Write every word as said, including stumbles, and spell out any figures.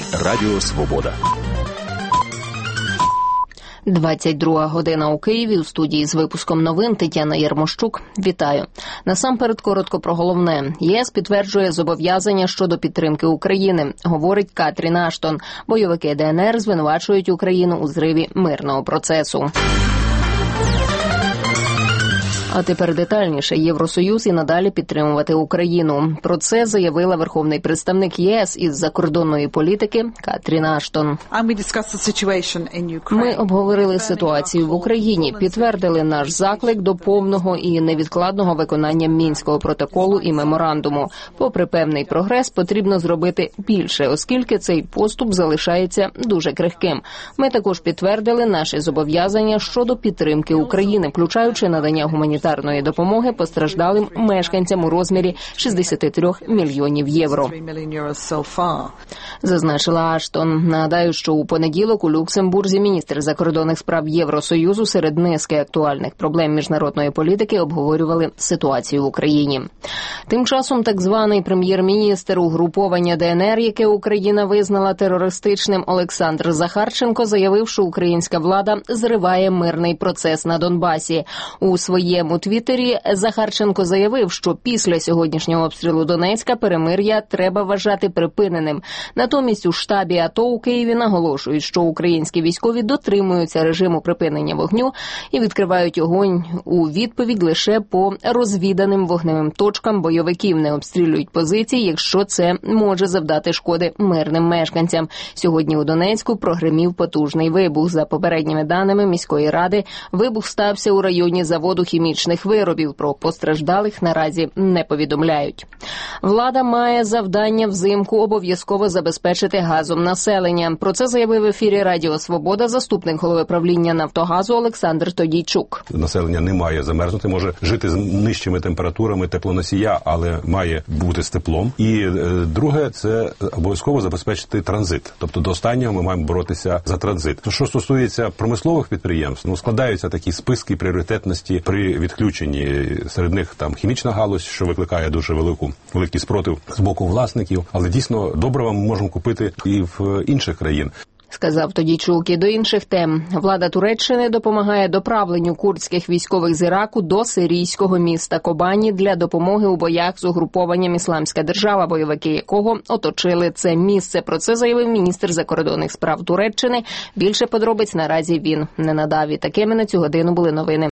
Радіо Свобода. двадцять друга година у Києві. У студії з випуском новин Тетяна Ярмощук. Вітаю. Насамперед коротко про головне. ЄС підтверджує зобов'язання щодо підтримки України, говорить Катрін Аштон. Бойовики ДНР звинувачують Україну у зриві мирного процесу. А тепер детальніше. Євросоюз і надалі підтримувати Україну. Про це заявила верховний представник ЄС із закордонної політики Катрін Аштон. Ми обговорили ситуацію в Україні, підтвердили наш заклик до повного і невідкладного виконання Мінського протоколу і меморандуму. Попри певний прогрес, потрібно зробити більше, оскільки цей поступ залишається дуже крихким. Ми також підтвердили наші зобов'язання щодо підтримки України, включаючи надання гуманітарної гуманітарної допомоги постраждалим мешканцям у розмірі шістдесят три мільйонів євро. Зазначила Аштон. Нагадаю, що у понеділок у Люксембурзі міністри закордонних справ Євросоюзу серед низки актуальних проблем міжнародної політики обговорювали ситуацію в Україні. Тим часом так званий прем'єр-міністр угруповання ДНР, яке Україна визнала терористичним, Олександр Захарченко заявив, що українська влада зриває мирний процес на Донбасі. У своєму твіттері Захарченко заявив, що після сьогоднішнього обстрілу Донецька перемир'я треба вважати припиненим. Натомість у штабі АТО у Києві наголошують, що українські військові дотримуються режиму припинення вогню і відкривають огонь у відповідь лише по розвіданим вогневим точкам, бойовиків не обстрілюють позиції, якщо це може завдати шкоди мирним мешканцям. Сьогодні у Донецьку прогримів потужний вибух. За попередніми даними міської ради, вибух стався у районі заводу хімічних виробів. Про постраждалих наразі не повідомляють. Влада має завдання взимку обов'язково забезпечити газом населення. Про це заявив в ефірі Радіо Свобода заступник голови правління Нафтогазу Олександр Тодійчук. Населення не має замерзнути, може жити з нижчими температурами теплоносія, але має бути з теплом. І е, друге, це обов'язково забезпечити транзит. Тобто до останнього ми маємо боротися за транзит. Що стосується промислових підприємств, ну складаються такі списки пріоритетності при відключенні. Серед них там хімічна галузь, що викликає дуже велику великий спротив з боку власників, але дійсно добрива ми можемо купити і в інших країн. Сказав Тодійчук. І до інших тем. Влада Туреччини допомагає доправленню курдських військових з Іраку до сирійського міста Кобані для допомоги у боях з угрупованням «Ісламська держава», бойовики якого оточили це місце. Про це заявив міністр закордонних справ Туреччини. Більше подробиць наразі він не надав. І такими на цю годину були новини.